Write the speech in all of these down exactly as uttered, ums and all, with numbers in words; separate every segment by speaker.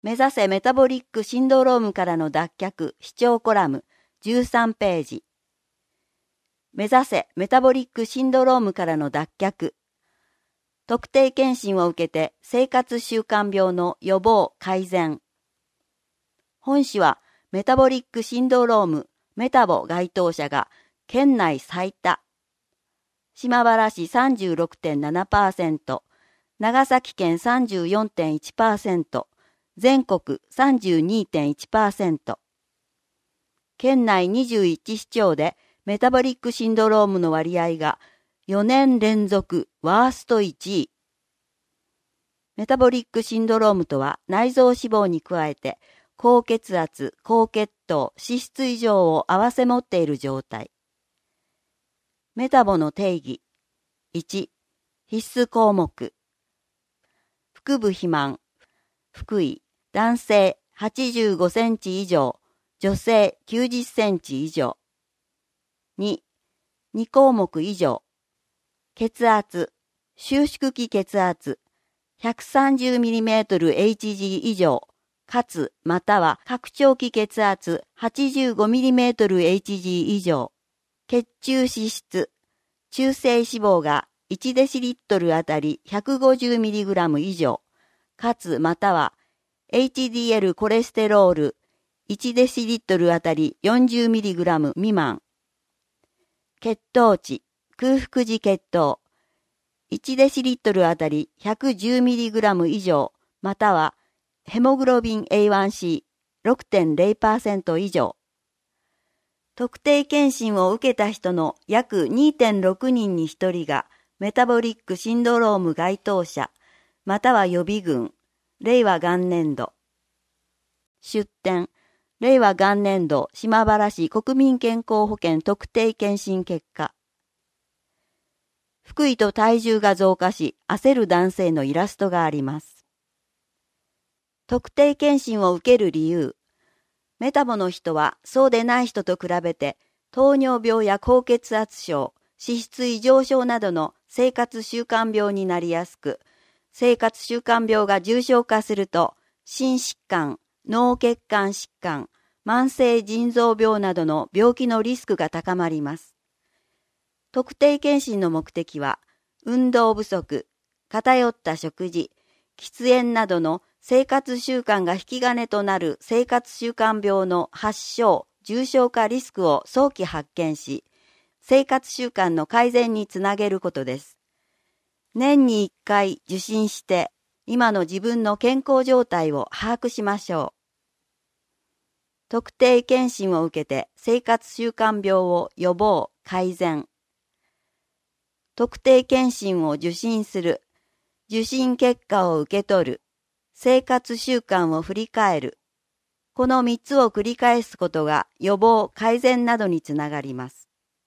Speaker 1: 目指せメタボリックシンドロームからの脱却視聴コラムじゅうさんページ。目指せメタボリックシンドロームからの脱却。特定健診を受けて生活習慣病の予防改善。本市はメタボリックシンドロームメタボ該当者が県内最多。島原市 さんじゅうろくてんななパーセント、長崎県 さんじゅうよんてんいちパーセント、全国 さんじゅうにてんいちパーセント。県内にじゅういち市町でメタボリックシンドロームの割合がよねん連続ワーストいちい。メタボリックシンドロームとは内臓脂肪に加えて高血圧、高血糖、脂質異常を併せ持っている状態。メタボの定義。いち、必須項目。腹部肥満、腹囲、男性はちじゅうごセンチ以上、女性きゅうじゅっセンチ以上。に、に項目以上。血圧、収縮期血圧、ひゃくさんじゅうミリメートルエイチジー 以上、かつまたは拡張期血圧 はちじゅうごミリメートルエイチジー 以上。血中脂質、中性脂肪がいちデシリットルあたり ひゃくごじゅうミリグラム 以上、かつまたは エイチディーエル コレステロールいちデシリットルあたり よんじゅうミリグラム 未満。血糖値、空腹時血糖、いちデシリットルあたり ひゃくじゅうミリグラム 以上、またはヘモグロビン エーワンシーろくてんゼロパーセント 以上。特定健診を受けた人の約 にてんろくにんにひとりがメタボリックシンドローム該当者、または予備軍、令和元年度。出典、令和元年度島原市国民健康保険特定健診結果。腹囲と体重が増加し、焦る男性のイラストがあります。特定健診を受ける理由。メタボの人はそうでない人と比べて糖尿病や高血圧症、脂質異常症などの生活習慣病になりやすく、生活習慣病が重症化すると心疾患、脳血管疾患、慢性腎臓病などの病気のリスクが高まります。特定健診の目的は運動不足、偏った食事、喫煙などの生活習慣が引き金となる生活習慣病の発症、重症化リスクを早期発見し、生活習慣の改善につなげることです。年にいっかい受診して、今の自分の健康状態を把握しましょう。特定健診を受けて生活習慣病を予防、改善。特定健診を受診する。受診結果を受け取る。生活習慣を振り返る。このみっつを繰り返すことが予防、改善などにつながります。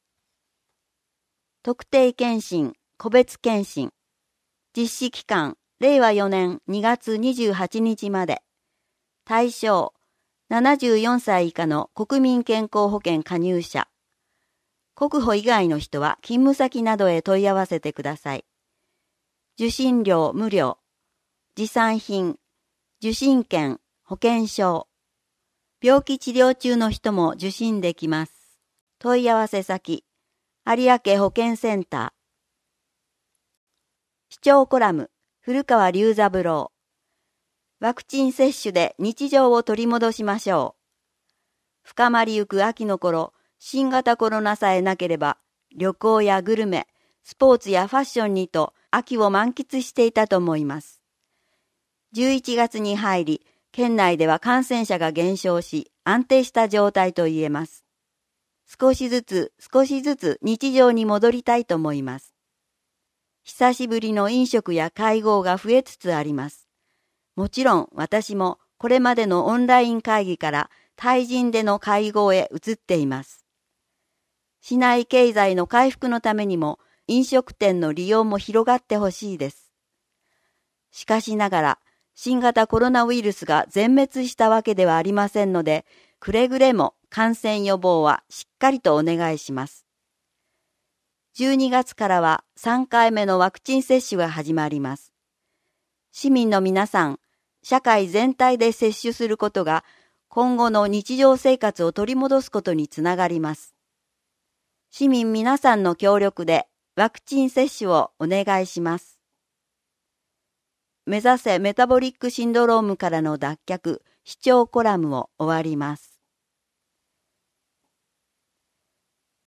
Speaker 1: 特定健診、個別健診。実施期間、れいわよねんにがつにじゅうはちにちまで。対象、ななじゅうよんさい以下の国民健康保険加入者。国保以外の人は勤務先などへ問い合わせてください。受診料無料。持参品、受診券、保険証。病気治療中の人も受診できます。問い合わせ先、有明保健センター。視聴コラム、古川龍三郎。ワクチン接種で日常を取り戻しましょう。深まりゆく秋の頃、新型コロナさえなければ、旅行やグルメ、スポーツやファッションにと秋を満喫していたと思います。じゅういちがつに入り、県内では感染者が減少し、安定した状態と言えます。少しずつ少しずつ日常に戻りたいと思います。久しぶりの飲食や会合が増えつつあります。もちろん私もこれまでのオンライン会議から対人での会合へ移っています。市内経済の回復のためにも飲食店の利用も広がってほしいです。しかしながら、新型コロナウイルスが全滅したわけではありませんので、くれぐれも感染予防はしっかりとお願いします。じゅうにがつからはさんかいめのワクチン接種が始まります。市民の皆さん、 社会全体で接種することが今後の日常生活を取り戻すことにつながります。市民皆さんの協力でワクチン接種をお願いします。目指せメタボリックシンドロームからの脱却視聴コラムを終わります。